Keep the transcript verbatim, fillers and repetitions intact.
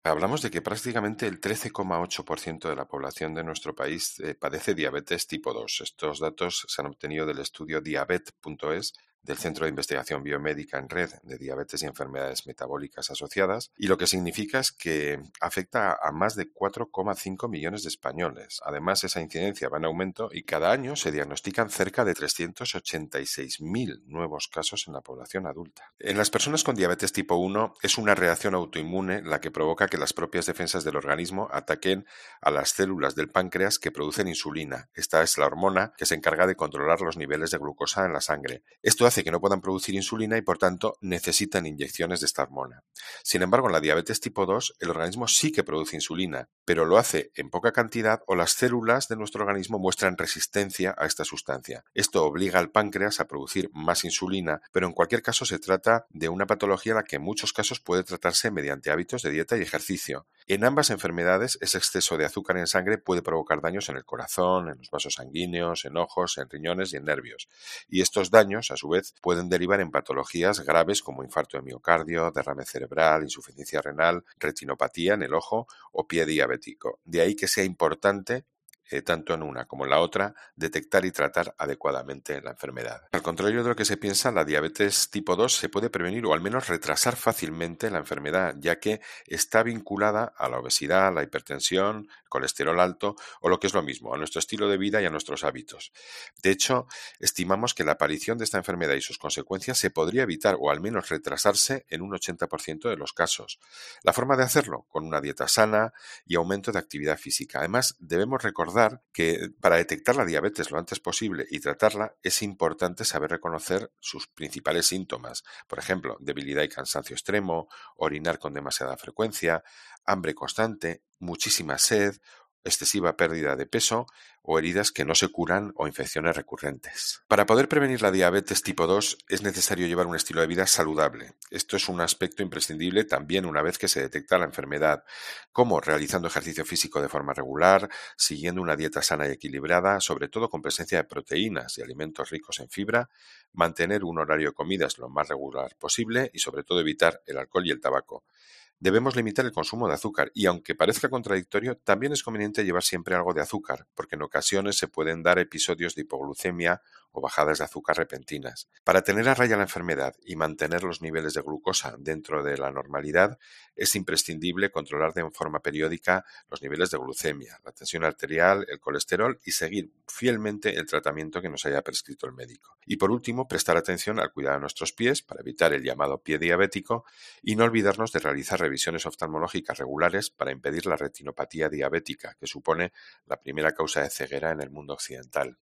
Hablamos de que prácticamente el trece coma ocho por ciento de la población de nuestro país eh, padece diabetes tipo dos. Estos datos se han obtenido del estudio diabet punto es del Centro de Investigación Biomédica en Red de Diabetes y Enfermedades Metabólicas Asociadas, y lo que significa es que afecta a más de cuatro coma cinco millones de españoles. Además, esa incidencia va en aumento y cada año se diagnostican cerca de trescientos ochenta y seis mil nuevos casos en la población adulta. En las personas con diabetes tipo uno es una reacción autoinmune la que provoca que las propias defensas del organismo ataquen a las células del páncreas que producen insulina. Esta es la hormona que se encarga de controlar los niveles de glucosa en la sangre. Esto hace que no puedan producir insulina y por tanto necesitan inyecciones de esta hormona. Sin embargo, en la diabetes tipo dos el organismo sí que produce insulina, pero lo hace en poca cantidad o las células de nuestro organismo muestran resistencia a esta sustancia. Esto obliga al páncreas a producir más insulina, pero en cualquier caso se trata de una patología en la que en muchos casos puede tratarse mediante hábitos de dieta y ejercicio. En ambas enfermedades, ese exceso de azúcar en sangre puede provocar daños en el corazón, en los vasos sanguíneos, en ojos, en riñones y en nervios. Y estos daños, a su vez, pueden derivar en patologías graves como infarto de miocardio, derrame cerebral, insuficiencia renal, retinopatía en el ojo o pie diabético. De ahí que sea importante eh, tanto en una como en la otra, detectar y tratar adecuadamente la enfermedad. Al contrario de lo que se piensa, la diabetes tipo dos se puede prevenir o al menos retrasar fácilmente la enfermedad, ya que está vinculada a la obesidad, la hipertensión, colesterol alto o lo que es lo mismo, a nuestro estilo de vida y a nuestros hábitos. De hecho, estimamos que la aparición de esta enfermedad y sus consecuencias se podría evitar o al menos retrasarse en un ochenta por ciento de los casos. La forma de hacerlo, con una dieta sana y aumento de actividad física. Además, debemos recordar que para detectar la diabetes lo antes posible y tratarla es importante saber reconocer sus principales síntomas. Por ejemplo, debilidad y cansancio extremo, orinar con demasiada frecuencia, hambre constante, muchísima sed, excesiva pérdida de peso o heridas que no se curan o infecciones recurrentes. Para poder prevenir la diabetes tipo dos es necesario llevar un estilo de vida saludable. Esto es un aspecto imprescindible también una vez que se detecta la enfermedad, como realizando ejercicio físico de forma regular, siguiendo una dieta sana y equilibrada, sobre todo con presencia de proteínas y alimentos ricos en fibra, mantener un horario de comidas lo más regular posible y sobre todo evitar el alcohol y el tabaco. Debemos limitar el consumo de azúcar y, aunque parezca contradictorio, también es conveniente llevar siempre algo de azúcar, porque en ocasiones se pueden dar episodios de hipoglucemia o bajadas de azúcar repentinas. Para tener a raya la enfermedad y mantener los niveles de glucosa dentro de la normalidad, es imprescindible controlar de forma periódica los niveles de glucemia, la tensión arterial, el colesterol y seguir fielmente el tratamiento que nos haya prescrito el médico. Y por último, prestar atención al cuidado de nuestros pies para evitar el llamado pie diabético y no olvidarnos de realizar revisiones oftalmológicas regulares para impedir la retinopatía diabética, que supone la primera causa de ceguera en el mundo occidental.